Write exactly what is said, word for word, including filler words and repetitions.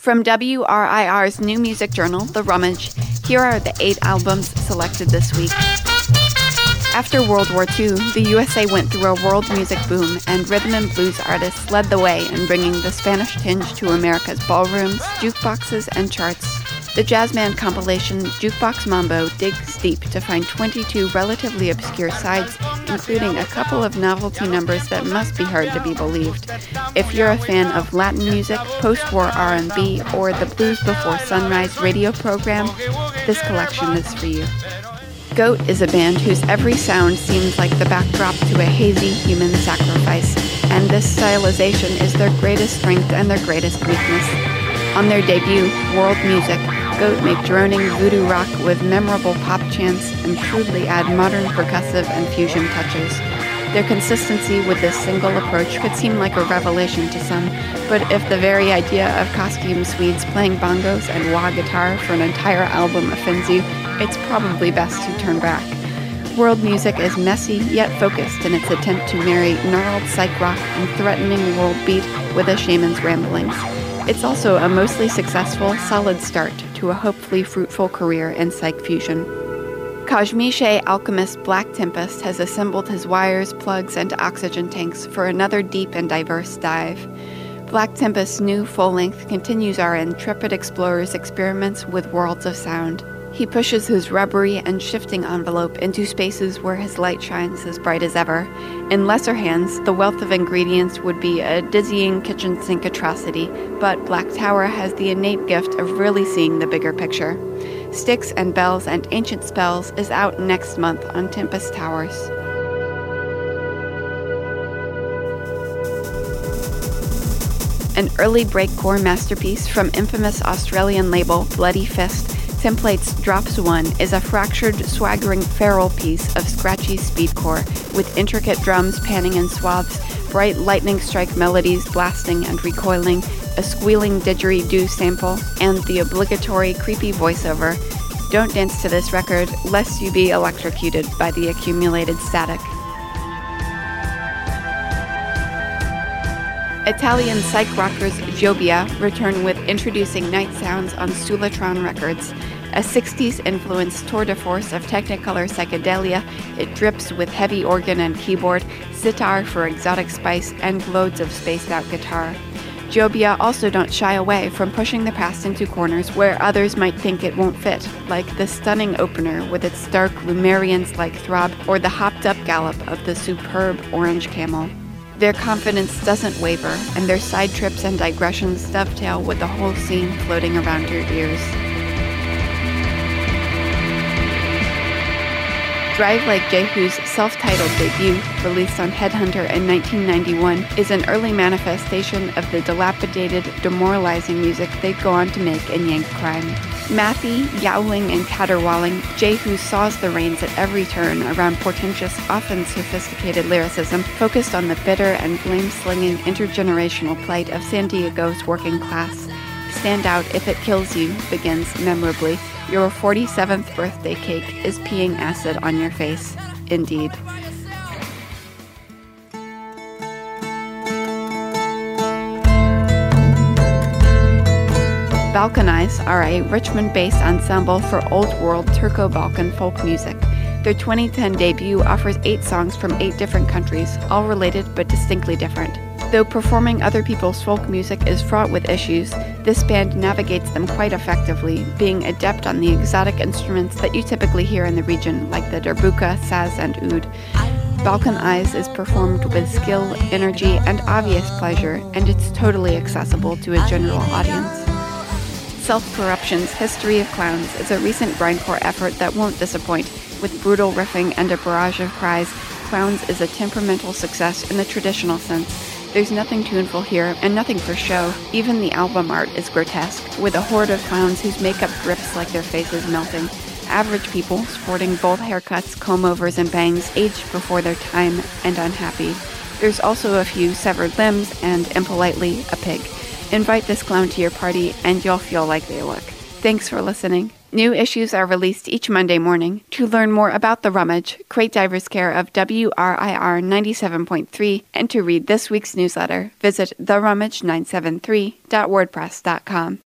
From W R I R's new music journal, The Rummage, here are the eight albums selected this week. After World War Two, the U S A went through a world music boom, and rhythm and blues artists led the way in bringing the Spanish tinge to America's ballrooms, jukeboxes, and charts. The Jazzman compilation Jukebox Mambo digs deep to find twenty-two relatively obscure sides, including a couple of novelty numbers that must be hard to be believed. If you're a fan of Latin music, post-war R and B, or the Blues Before Sunrise radio program, this collection is for you. Goat is a band whose every sound seems like the backdrop to a hazy human sacrifice, and this stylization is their greatest strength and their greatest weakness. On their debut, World Music, Goat make droning voodoo rock with memorable pop chants and shrewdly add modern percussive and fusion touches. Their consistency with this single approach could seem like a revelation to some, but if the very idea of costume Swedes playing bongos and wah guitar for an entire album offends you, it's probably best to turn back. World Music is messy yet focused in its attempt to marry gnarled psych rock and threatening world beat with a shaman's ramblings. It's also a mostly successful, solid start to a hopefully fruitful career in psych fusion. Kosmiche alchemist Black Tempest has assembled his wires, plugs, and oxygen tanks for another deep and diverse dive. Black Tempest's new full-length continues our intrepid explorer's experiments with worlds of sound. He pushes his rubbery and shifting envelope into spaces where his light shines as bright as ever. In lesser hands, the wealth of ingredients would be a dizzying kitchen sink atrocity, but Black Tower has the innate gift of really seeing the bigger picture. Sticks and Bells and Ancient Spells is out next month on Tempest Towers. An early breakcore masterpiece from infamous Australian label Bloody Fist, Templates Drops One is a fractured, swaggering feral piece of scratchy speedcore with intricate drums panning in swaths, bright lightning strike melodies blasting and recoiling, a squealing didgeridoo sample, and the obligatory creepy voiceover. Don't dance to this record, lest you be electrocuted by the accumulated static. Italian psych rockers Jobbia return with Introducing Night Sounds on Sulatron Records. A sixties-influenced tour de force of Technicolor psychedelia, it drips with heavy organ and keyboard, sitar for exotic spice, and loads of spaced-out guitar. Jobbia also don't shy away from pushing the past into corners where others might think it won't fit, like the stunning opener with its dark Lumerians-like throb, or the hopped-up gallop of the superb Orange Camel. Their confidence doesn't waver, and their side trips and digressions dovetail with the whole scene floating around your ears. Drive Like Jehu's self-titled debut, released on Headhunter in nineteen ninety-one, is an early manifestation of the dilapidated, demoralizing music they'd go on to make in Yank Crime. Mathy, yowling, and caterwauling, Jehu saws the reins at every turn around portentous, often sophisticated lyricism focused on the bitter and blame-slinging intergenerational plight of San Diego's working class. Stand Out If It Kills You begins memorably. Your forty-seventh birthday cake is peeing acid on your face. Indeed. Balkanize are a Richmond-based ensemble for old-world Turco-Balkan folk music. Their twenty ten debut offers eight songs from eight different countries, all related but distinctly different. Though performing other people's folk music is fraught with issues, this band navigates them quite effectively, being adept on the exotic instruments that you typically hear in the region, like the darbuka, saz, and oud. Balkanize is performed with skill, energy, and obvious pleasure, and it's totally accessible to a general audience. Self-Corruption's History of Clowns is a recent grindcore effort that won't disappoint. With brutal riffing and a barrage of cries, Clowns is a temperamental success in the traditional sense. There's nothing tuneful here, and nothing for show. Even the album art is grotesque, with a horde of clowns whose makeup drips like their faces melting. Average people, sporting bold haircuts, comb-overs, and bangs, aged before their time and unhappy. There's also a few severed limbs, and, impolitely, a pig. Invite this clown to your party, and you'll feel like they look. Thanks for listening. New issues are released each Monday morning. To learn more about The Rummage, Crate Divers care of W R I R ninety-seven point three, and to read this week's newsletter, visit the rummage nine seven three dot wordpress dot com.